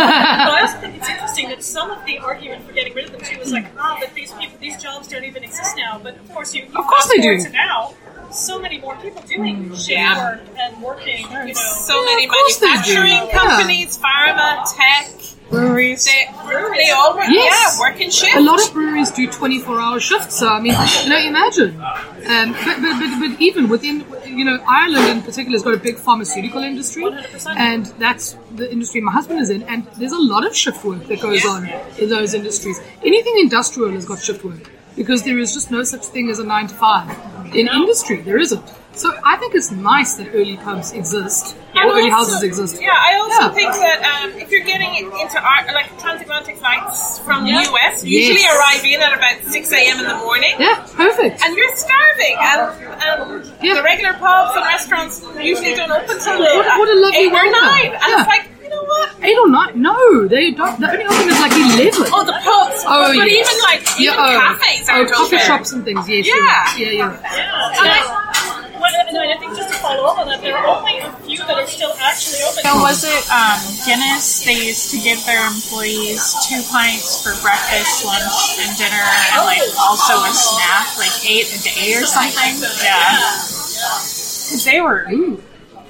I also think it's interesting that some of the argument for getting rid of them too was like, ah, but these people, these jobs don't even exist now. But of course, you, you Of course fast they forward do. to now, so many more people doing shift Yeah. work and working. You know, So Yeah, many of course they do. manufacturing Yeah. companies, pharma, tech, Breweries. they, they all work, Yes. yeah, working shift. A lot of breweries do twenty-four hour shifts, so I mean, you know, imagine. Um, but, but, but, but even within, you know, Ireland in particular has got a big pharmaceutical industry, one hundred percent. and that's the industry my husband is in, and there's a lot of shift work that goes Yeah. on in those industries. Anything industrial has got shift work, because there is just no such thing as a nine to five. In industry, there isn't. So I think it's nice that early pubs exist, And or early also- houses exist. Yeah, I also Yeah. think that um, if you're getting into art, like transatlantic flights from the Yeah. U S, usually Yes. arrive in at about six a.m. in the morning. Yeah, perfect. And you're starving, and, and Yeah. the regular pubs and restaurants usually don't open till What a- what a lovely eight or welcome. nine, and Yeah. it's like, you know what? Eight or nine? No, they don't. The only open is like eleven. Oh, the pubs, Oh, but yes. even like even Yeah, oh, cafes oh, aren't coffee open. shops and things. Yes, Yeah. you're right. yeah, yeah. Yeah. And I, well, no, and I think just to follow up on that, there are only a few that are still actually open. So was it um, Guinness? They used to give their employees two pints for breakfast, lunch, and dinner, and like also a snack, like eight a day or something. Yeah, because they were. Ooh.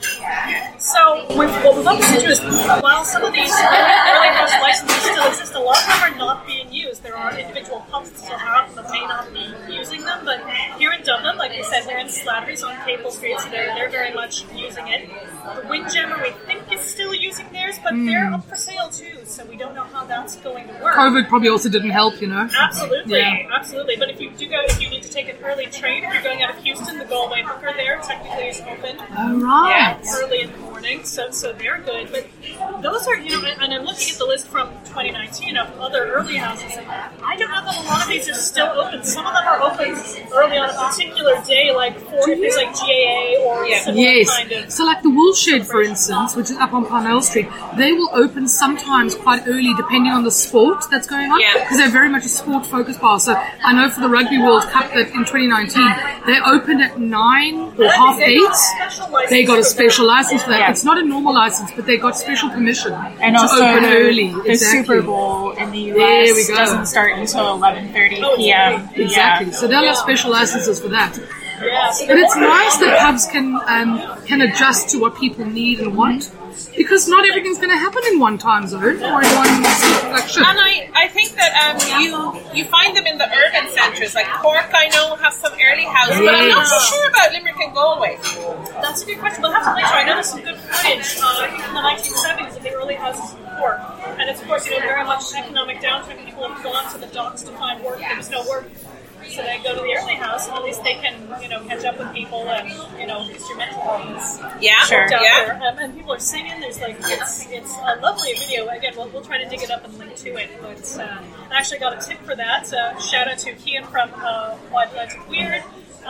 So, with, what we've obviously do is, while some of these early house licenses still exist, a lot of them are not being used. There are individual pubs that still have them that may not be using them, but here in Dublin, like we said, we're in Slattery's on Capel Street, so they're, they're very much using it. The Windjammer, we think, is still using theirs, but they're up for sale too, so we don't know how that's going to work. COVID probably also didn't help, you know. Absolutely, Yeah. absolutely. But if you do go, if you need to take an early train, if you're going out of Houston, the Galway Hooker there technically is open. Oh, right. Early in the morning, so so they're good. But those are, you know, and I'm looking at the list from twenty nineteen of other early houses, and I don't know that a lot of these are still open. Some of them are open early on a particular day, like for things like G A A or Yeah. similar Yes. kind of. So like the Woolshed, for instance, which is up on Parnell Street, they will open sometimes quite early depending on the sport that's going on. Yeah. Because they're very much a sport-focused bar. So I know for the Rugby World Cup that in twenty nineteen, they opened at nine or half They eight. got a special license They got a for special that. license for that. Yeah. It's not a normal license, but they got special permission And to also open the, early. the Exactly. Super Bowl in the U S There we go. doesn't start until eleven thirty p.m. Exactly. Yeah. So they'll have special licenses for that. Yeah, so But it's nice that pubs can um, can adjust to what people need and want, because not everything's going to happen in one time zone or in one like shift. And I, I think that um, you you find them in the urban centres, like Cork, I know, have some early houses, but I'm not so Yes. sure about Limerick and Galway. That's a good question. We'll have to make sure. I know there's some good footage, uh, I think in the nineteen seventies of the early houses in Cork. And it's, of course, you know, very much economic downturn. People have gone to the docks to find work. There was no work. so they go to the early house, and at least they can, you know, catch up with people and, you know, instrumental is Yeah, sure, down yeah. there. Um, and people are singing. There's like, it's it's a lovely video. Again, we'll, we'll try to dig it up and link to it. But uh, I actually got a tip for that. Uh, shout out to Kian from uh, Why Atlantic Weird. Uh,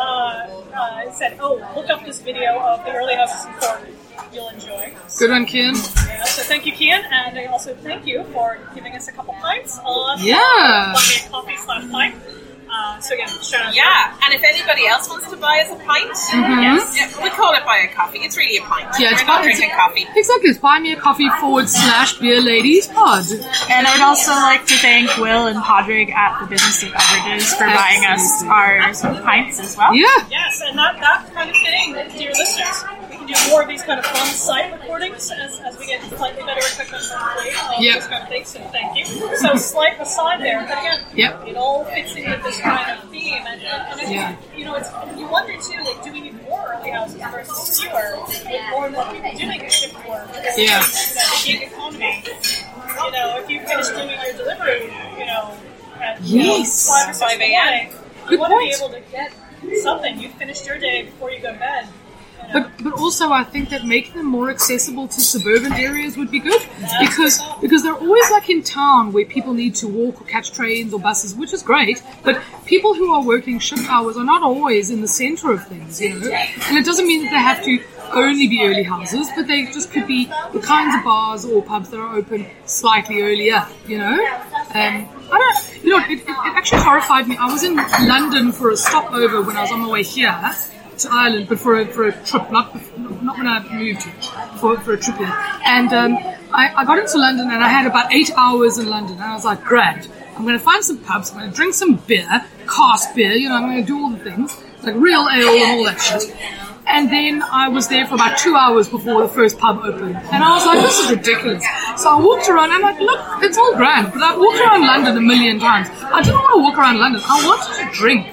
uh, said, oh, look up this video of the early houses in Cork. You'll enjoy. Good one, Kian. Yeah, so thank you, Kian, and I also thank you for giving us a couple pints on Yeah. uh, Buy Me a Coffee slash pint. Uh, so again, shout out. Yeah, and if anybody else wants to buy us a pint, yes, yeah, we call it buy a coffee. It's really a pint. Yeah, it's We're not buy- drinking coffee. Exactly, it's buy me a coffee forward slash beer ladies pod. And I'd also like to thank Will and Padraig at the Business of Beverages for buying us our pints as well. Yeah. Yes, and that, that kind of thing, dear listeners. We can do more of these kind of fun site recordings as, as we get slightly better equipment for play, all Yep. those kind of things, so thank you. So slight aside there, but again, Yep. it all fits in with this kind of theme, and, and, and I Yeah. think, you know, it's, you wonder too, like, do we need more early houses versus fewer, with more and more people doing this shift work, or, Yeah. you know, the gig economy, you know, if you finish doing your delivery, you know, at you know, Yes. five or six in the morning, Good you want to be point. able to get something. You've finished your day before you go to bed. You know? But but also I think that making them more accessible to suburban areas would be good because because they're always like in town where people need to walk or catch trains or buses, which is great. But people who are working shift hours are not always in the centre of things, you know. And it doesn't mean that they have to only be early houses, but they just could be the kinds of bars or pubs that are open slightly earlier, you know. Um, I don't, you know, it, it, it actually horrified me. I was in London for a stopover when I was on my way here to Ireland, but for a, for a trip, not not when I moved here, for, for a trip here. And um, I, I got into London and I had about eight hours in London, and I was like, grand, I'm going to find some pubs, I'm going to drink some beer, cask beer, you know, I'm going to do all the things, like real ale and all that shit. And then I was there for about two hours before the first pub opened. And I was like, this is ridiculous. So I walked around and I'm like, look, it's all grand. But I've walked around London a million times. I didn't want to walk around London. I wanted to drink.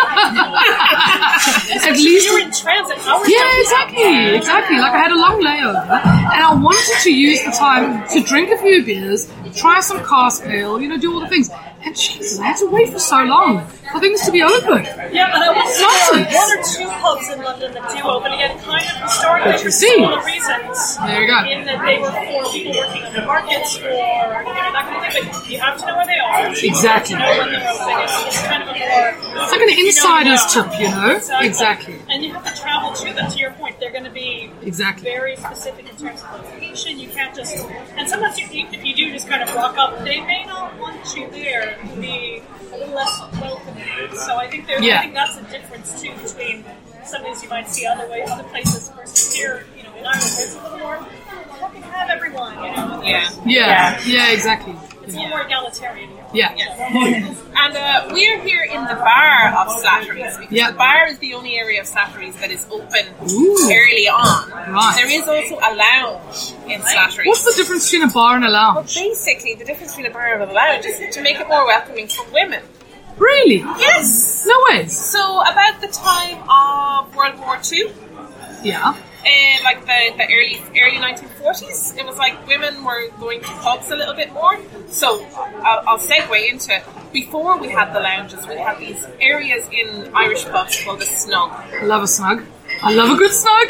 At least you were in transit. Hours yeah, exactly, exactly. Like I had a long layover, and I wanted to use the time to drink a few beers, try some cask ale, you know, do all the things. And Jesus, I had to wait for so long for things to be open. Yeah, and I will say Nonsense. there are one or two pubs in London that do open again, kind of historically But you for see. similar reasons. There you go. In that they were for people working on the markets or you know that kind of thing. But you have to know where they are. Exactly. You know when they're open. It's, it's kind of a more. It's like an insider's you know, tip, you know? Exactly. Exactly. And you have to travel to them. To your point, they're going to be Exactly. very specific in terms of location. You can't just. And sometimes you, if you do just kind of rock up, they may not want you there to be a little less welcoming. So I think there. Yeah. I think that's a difference too between some of these you might see other way, other places versus here. You know, in Ireland, there's a little more. Let me have everyone. You know. Yeah. Yeah, yeah, exactly. It's a little more egalitarian here. Yeah. And uh, we're here in the bar of Slattery's because Yeah. the bar is the only area of Slattery's that is open Ooh. early on. Right. There is also a lounge in Slattery's. What's the difference between a bar and a Well, lounge? basically, the difference between a bar and a lounge is to make it more welcoming for women. Really? Yes. No ways. So, about the time of World War Two, Yeah. in like the, the early early nineteen forties, it was like women were going to pubs a little bit more. So I'll, I'll segue into it. Before we had the lounges, we had these areas in Irish pubs called the snug. I love a snug. I love a good snug.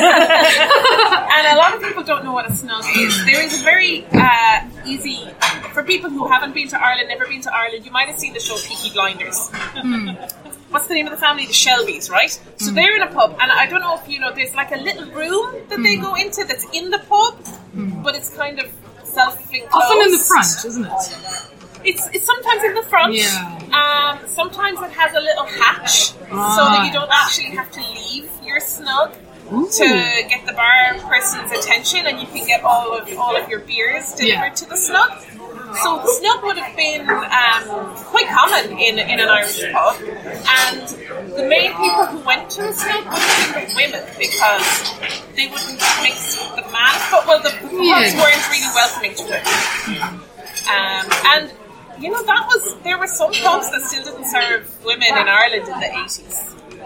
And a lot of people don't know what a snug is. There is a very uh, easy, for people who haven't been to Ireland, never been to Ireland, you might have seen the show Peaky Blinders. What's the name of the family? The Shelbys, right? So they're in a pub, and I don't know if you know, there's like a little room that they go into that's in the pub, but it's kind of self-enclosed. Often in the front, isn't it? It's it's sometimes in the front. Yeah. Um, sometimes it has a little hatch, so that you don't actually have to leave your snug to get the bar person's attention, and you can get all of all of your beers delivered Yeah. to the snug. So the snug would have been um, quite common in in an Irish pub, and the main people who went to the snug would have been the women because they wouldn't mix with the man. But well, the pubs Yeah. weren't really welcoming to it. Um, and you know, that was there were some pubs that still didn't serve women in Ireland in the eighties.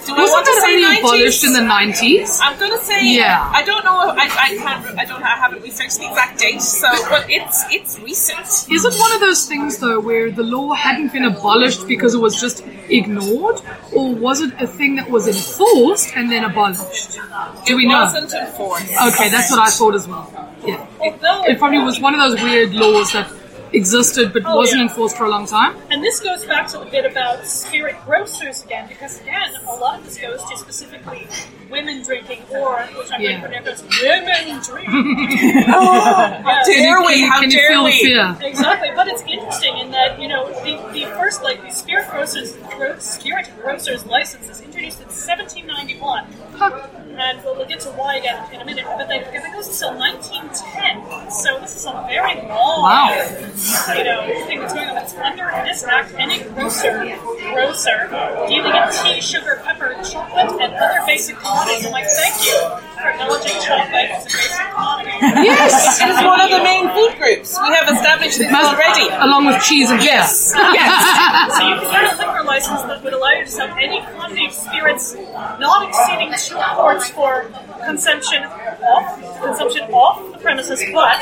Do I Wasn't want to that say only nineties? abolished in the nineties? I'm gonna say Yeah. I don't know. I I can't. I don't. I haven't researched the exact date. So, but it's it's recent. Is it one of those things, though, where the law hadn't been abolished because it was just ignored? Or was it a thing that was enforced and then abolished? Do It we know? wasn't enforced. Okay, that's what I thought as well. Yeah. Although It probably was one of those weird laws that existed but Oh, wasn't yeah. enforced for a long time. And this goes back to the bit about spirit grocers again, because again, a lot of this goes to specifically women drinking, or, which I'm Yeah. going to pronounce, women drinking. How dare we? Can, How can you dare feel the we? fear? Exactly, but it's interesting in that, you know, the, the first, like, the spirit grocers, gro- spirit grocers license is introduced in seventeen ninety-one. And we'll, we'll get to why again in a minute, but they, because it goes until nineteen ten, so this is a very long, Wow. you know, thing that's going on. It's under this act, any grocer, grocer, dealing in tea, sugar, pepper, chocolate, and other basic commodities. I'm like, thank you for acknowledging chocolate as a basic commodity. Yes! It is one of the main food groups. We have established this Must- already. Along with cheese and Yes. beer. Yes. So you can get a liquor license that would allow you to sell any quantity of spirits not exceeding two quarts for consumption off consumption off the premises, but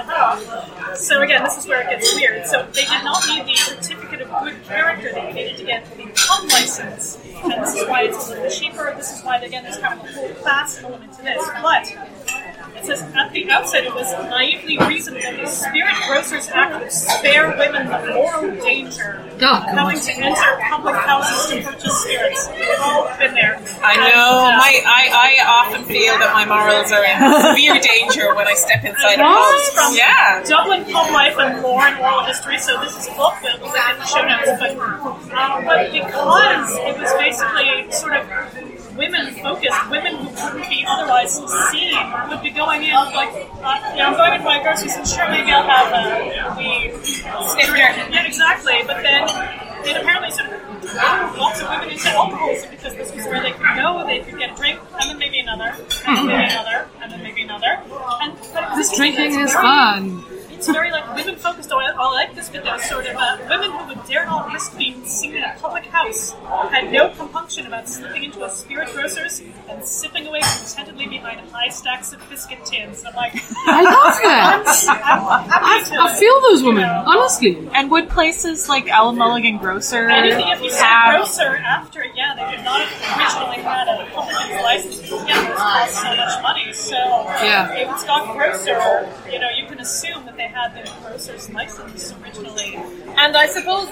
uh, so again, this is where it gets weird. So they did not need the certificate of good character that you needed to get the pub license, and this is why it's a little cheaper. This is why again there's kind of a whole class element to this, but. It says, at the outset, it was naively reasoned that the Spirit Grocers Act would spare women the moral danger Oh, of having to enter public houses to purchase spirits. We've all been there. I And, know. uh, My I, I often feel that my morals are in severe danger when I step inside a This is pub. from Yeah. Dublin Pub Life and Lore and Oral History, so this is a book that we'll link in the show notes. But, uh, but because it was basically sort of women focused, women who wouldn't be otherwise seen would be going in like, uh, you know, I'm going into my grocery store, sure, maybe I'll have a the Snifter. Yeah, exactly. But then it apparently sort of drove lots of women into alcoholism because this was where they could go, they could get a drink, and then maybe another, and then maybe another, and then maybe another. And but it was- This drinking it's is very- fun. It's very like women focused. Oh, I, I like this bit though. Sort of uh, women who would dare not risk being seen in a public house had no compunction about slipping into a spirit grocer's and sipping away contentedly behind high stacks of biscuit tins. I'm like, I love that. I'm happy I, to, I feel those women, you know, honestly. And would places like Alan Mulligan Grocer Anything if you said have... grocer after, yeah, they did not originally had a public license because yeah, it cost so much money. So Yeah. if it's got grocer, you know, you can assume that they had the grocer's license originally. And I suppose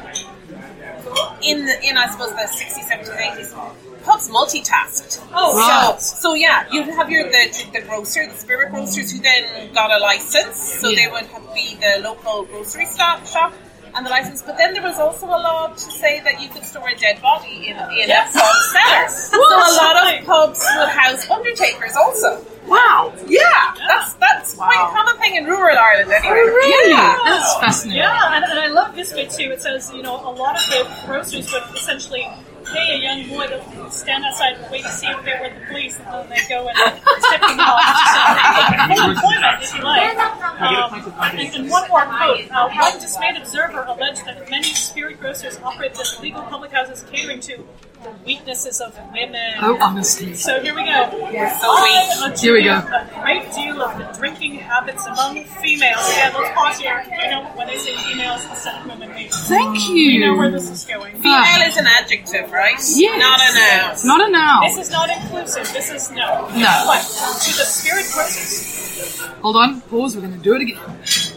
um, in the, in I suppose the sixties, seventies, eighties, pubs multitasked. Oh, Right. So, so yeah, you'd have your the, the grocer, the spirit grocers, who then got a license, so Yeah. they would have, be the local grocery stop shop and the license. But then there was also a law to say that you could store a dead body in in Yes. a pub cellar. So a lot of pubs would house undertakers also. Wow. Yeah, that's that's quite a common thing in rural Ireland anyway. Really? Yeah. That's fascinating. Yeah, and, and I love this bit too. It says, you know, a lot of the grocers would essentially pay a young boy to stand outside and wait to see if they were the police, and then they go and tip them off. So, full employment, if you like. Um, and, and one more quote. Uh, one dismayed observer alleged that many spirit grocers operated as legal public houses catering to the weaknesses of women. Oh, honestly. So here we go. So we- Here we go. A great deal of the drinking habits among females. Again, let's pause here. You know, when they say females instead of women, we, Thank we you. know where this is going. Female is an adjective, right? Yes. Not a noun. It's not a noun. This is not inclusive. This is no. No. But to the spirit grocers, Hold on. Pause. We're going to do it again.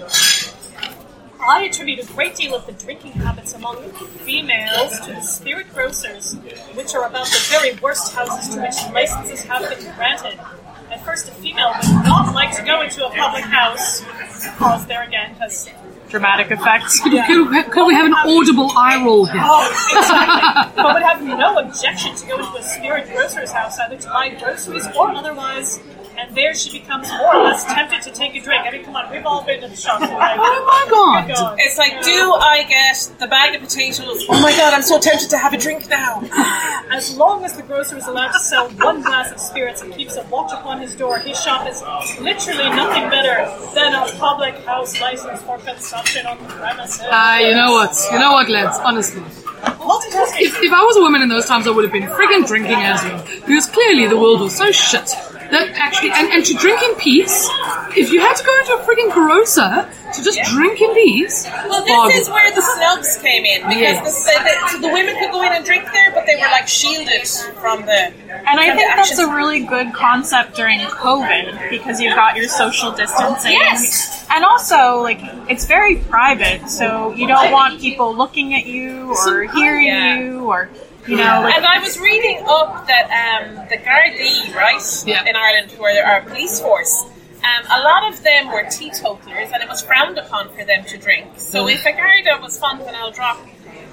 I attribute a great deal of the drinking habits among females to the spirit grocers, which are about the very worst houses to which licenses have been granted. At first, a female would not like to go into a public house. Pause there again, because dramatic effects? Could, could, could we have an audible eye roll here? Oh, exactly. But would have no objection to go into a spirit grocer's house, either to buy groceries or otherwise, and there she becomes more or less tempted to take a drink. I mean, come on, we've all been to the shop. Like, Oh my God. It's like, do I get the bag of potatoes? Oh my god, I'm so tempted to have a drink now. As long as the grocer is allowed to sell one glass of spirits and keeps a watch upon his door, his shop is literally nothing better than a public house license for consumption on the premises. Ah, you know what? You know what, lads? Honestly. multitasking. If, if I was a woman in those times, I would have been friggin' drinking as well. Because clearly the world was so shit. That actually, and, and to drink in peace, if you had to go into a friggin' Carosa to just yeah. drink in peace. Well, this bargain. is where the snubs came in. Because yes. the, the, so the women could go in and drink there, but they were like shielded from the. And I think that's a really good concept during COVID because you've got your social distancing. Yes. And also, like, it's very private, so you don't want people looking at you or hearing yeah. you or. You know, like, and I was reading up that um, the Gardaí, right, yeah. in Ireland, who are our police force, um, a lot of them were teetotalers, and it was frowned upon for them to drink. So mm. if a Garda was fond of an old drop,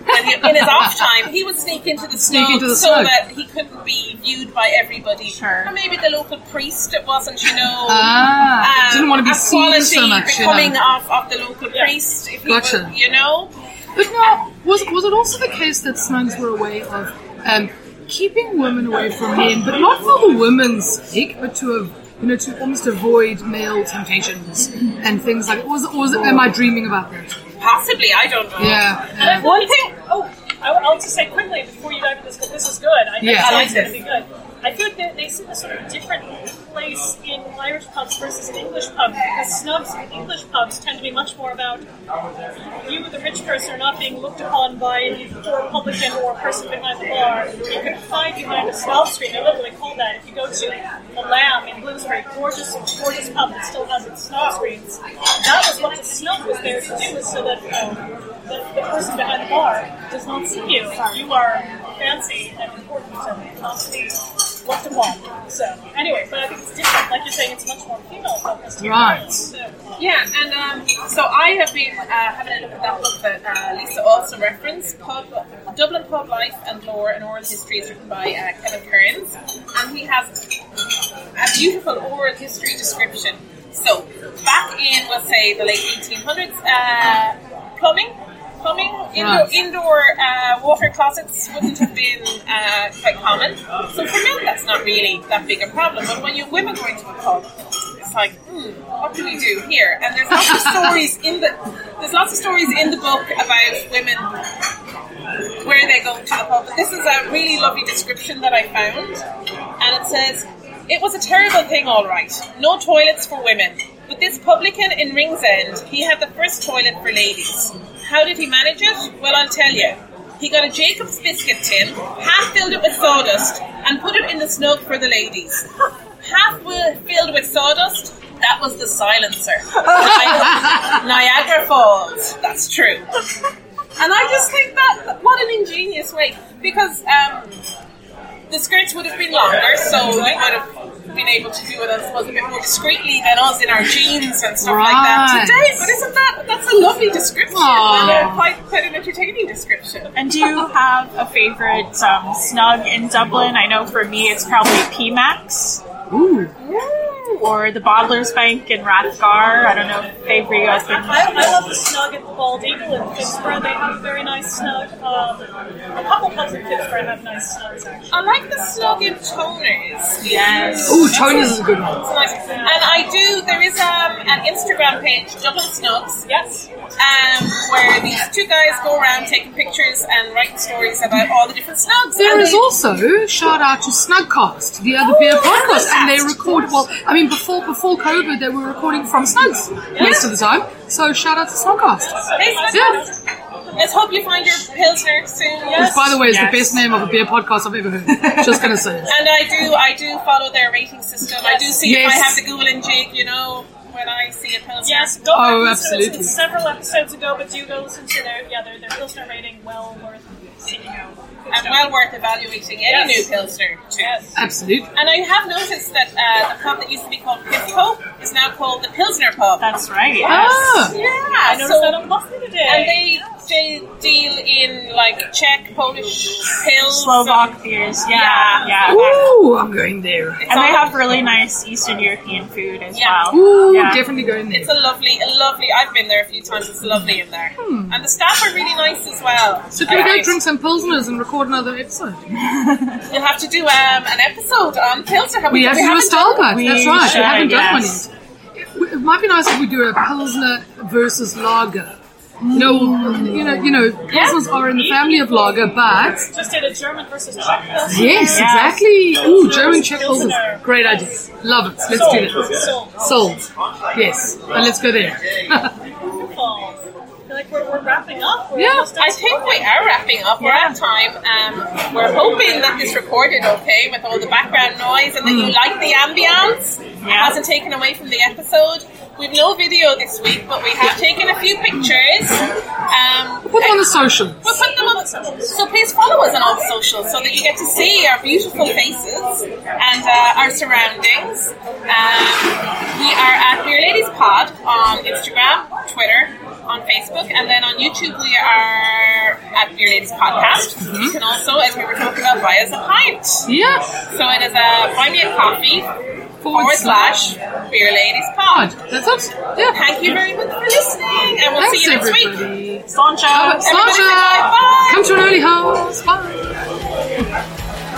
in his off time, he would sneak into the sneak snug into the so snug. that he couldn't be viewed by everybody. Sure. Or maybe the local priest, it wasn't, you know, ah, um, didn't want to be seen so much. Coming You know. off, off the local yeah. priest, if he gotcha. would, you know. But now, was was it also the case that snugs were a way of um, keeping women away from men, but not for the women's sake, but to have, you know, to almost avoid male temptations and things like? Was was am I dreaming about that? Possibly, I don't know. Yeah. And I one thing. Oh, I'll just say quickly before you dive into this, because this is good. I think yeah. it's going to be good. I feel like they, they sit in a sort of different place in Irish pubs versus English pubs, because snubs in English pubs tend to be much more about you, the rich person, are not being looked upon by the poor publican or person behind the bar. You can hide behind a snub screen. I literally call that. If you go to the Lamb in Bloomsbury, gorgeous, gorgeous pub that still has its snub screens, that was what the snub was there to do, was so that um, the, the person behind the bar does not see you. You are fancy and important and not be looked upon. So, anyway, but I think it's different. Like you're saying, it's much more female focused. Right. So. Yeah, and um, so I have been uh, having a look at that book that uh, Lisa also referenced, Pub, Dublin Pub Life and Lore, an Oral History, is written by uh, Kevin Kearns, and he has a beautiful oral history description. So, back in, let's say, the late eighteen hundreds, uh, plumbing, plumbing, indoor, right. indoor uh, water closets wouldn't have been uh, quite common. So for men, that's not really that big a problem. But when you women go into a pub, it's like, hmm, what do we do here? And there's lots of stories in the there's lots of stories in the book about women where they go to the pub. But this is a really lovely description that I found, and it says, "It was a terrible thing, all right. No toilets for women. But this publican in Ringsend, he had the first toilet for ladies. How did he manage it? Well, I'll tell you. He got a Jacob's biscuit tin, half filled it with sawdust, and put it in the snug for the ladies. Half filled with sawdust, that was the silencer. Niagara Falls. That's true." And I just think that, what an ingenious way. Because um, the skirts would have been longer, so we would have been able to do it, I suppose, a bit more discreetly than us in our jeans and stuff right. like that today. But isn't that, that's a lovely description, Aww. and a quite, quite an entertaining description. And do you have a favourite um, snug in Dublin? I know for me it's probably P MAX. Ooh. Or the Bottler's Bank in Rathgar. I don't know if they've reopened. I, I love the snug at the Bald Eagle in Pittsburgh. They have a very nice snug. Um, a couple pubs in Pittsburgh have nice snugs, actually. I like the snug in Toners. Yes. Ooh, Toners is a good one. It's nice. And I do, there is um, an Instagram page, Dublin Snugs. Yes. Um, where these two guys go around taking pictures and writing stories about all the different snugs. There and is they, also, shout out to Snugcast, the other beer podcast, and they record, well, I mean, before before COVID, they were recording from Snugs most of the time, so shout out to Snugcast. Hey, Yeah. Let's hope you find your Pilsner soon. Yes. Which, by the way, is Yes. the best name of a beer podcast I've ever heard. Just gonna say it. And I do, I do follow their rating system. I do see Yes. if I have the Google jig, you know, when I see a Pilsner. Yes, go Oh, back absolutely. It's, it's several episodes ago, but do go listen to their, yeah, their, their Pilsner rating, well worth seeking out. And well worth evaluating any Yes. new Pilsner, too. Yes. Absolutely. And I have noticed that uh, the pub that used to be called Pivco is now called the Pilsner Pub. That's right. Ah. Yeah, I noticed so, that on Coffee today. and they they deal in like Czech, Polish pills, Slovak beers. Yeah. Yeah. Ooh, I'm going there. It's And they all- have really nice Eastern European food as Yeah. well. Ooh, Yeah. definitely going there. It's a lovely, a lovely. I've been there a few times. It's lovely in there, and the staff are really nice as well. So can we go Alright. drink some Pilsners and record another episode? You'll have to do um, an episode on Pilsner. Have We have to do a haven't style done- cut. We That's right. should, we haven't done yes. one yet. It, it might be nice if we do a Pilsner versus Lager. No, you know, you know, Pilsners are in the family of lager, but Just did a German versus Czech Pilsner. yes, exactly. Ooh, German Czech Pilsner. Great idea. Love it. Let's do that. Sold. Sold. Yes, and let's go there. Wonderful. I feel like we're, we're wrapping up. We're Yeah, almost I at- think we are wrapping up. We're Yeah. at time. Um, we're hoping that this recorded okay with all the background noise and that you like the ambience. It hasn't taken away from the episode. We've no video this week, but we have taken a few pictures. Um, Put them on the social. We'll put them on the socials. So please follow us on all the socials so that you get to see our beautiful faces and uh, our surroundings. Um, we are at Beer Ladies Pod on Instagram, Twitter, on Facebook, and then on YouTube we are at Beer Ladies Podcast. Mm-hmm. You can also, as we were talking about, buy us a pint. Yeah. So it is a buy me a coffee forward slash Beer Ladies Pod. That's it. Yeah. Thank you very much for listening, and we'll Thanks, see you next week. everybody. Sancho. Uh, Everybody say Sasha, bye. come to an early house. Bye.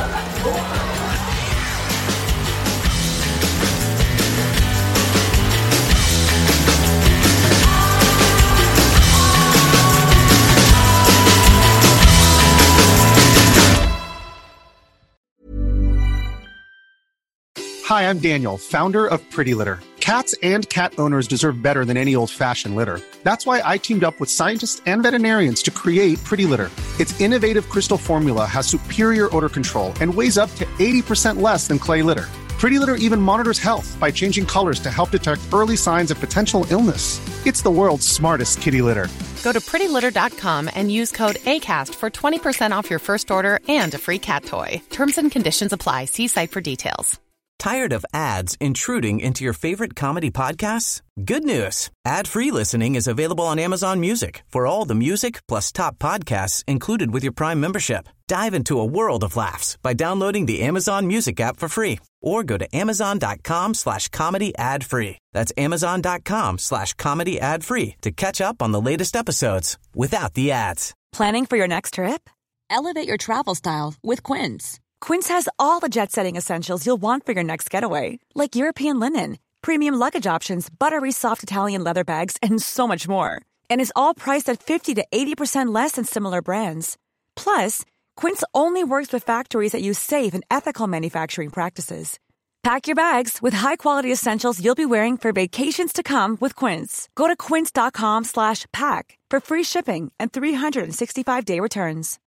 Hi, I'm Daniel, founder of Pretty Litter. Cats and cat owners deserve better than any old-fashioned litter. That's why I teamed up with scientists and veterinarians to create Pretty Litter. Its innovative crystal formula has superior odor control and weighs up to eighty percent less than clay litter. Pretty Litter even monitors health by changing colors to help detect early signs of potential illness. It's the world's smartest kitty litter. Go to pretty litter dot com and use code ACAST for twenty percent off your first order and a free cat toy. Terms and conditions apply. See site for details. Tired of ads intruding into your favorite comedy podcasts? Good news. Ad-free listening is available on Amazon Music for all the music plus top podcasts included with your Prime membership. Dive into a world of laughs by downloading the Amazon Music app for free or go to amazon.com slash comedy ad free. That's amazon.com slash comedy ad free to catch up on the latest episodes without the ads. Planning for your next trip? Elevate your travel style with Quince. Quince has all the jet-setting essentials you'll want for your next getaway, like European linen, premium luggage options, buttery soft Italian leather bags, and so much more. And is all priced at fifty to eighty percent less than similar brands. Plus, Quince only works with factories that use safe and ethical manufacturing practices. Pack your bags with high-quality essentials you'll be wearing for vacations to come with Quince. Go to quince.com slash pack for free shipping and three sixty-five day returns.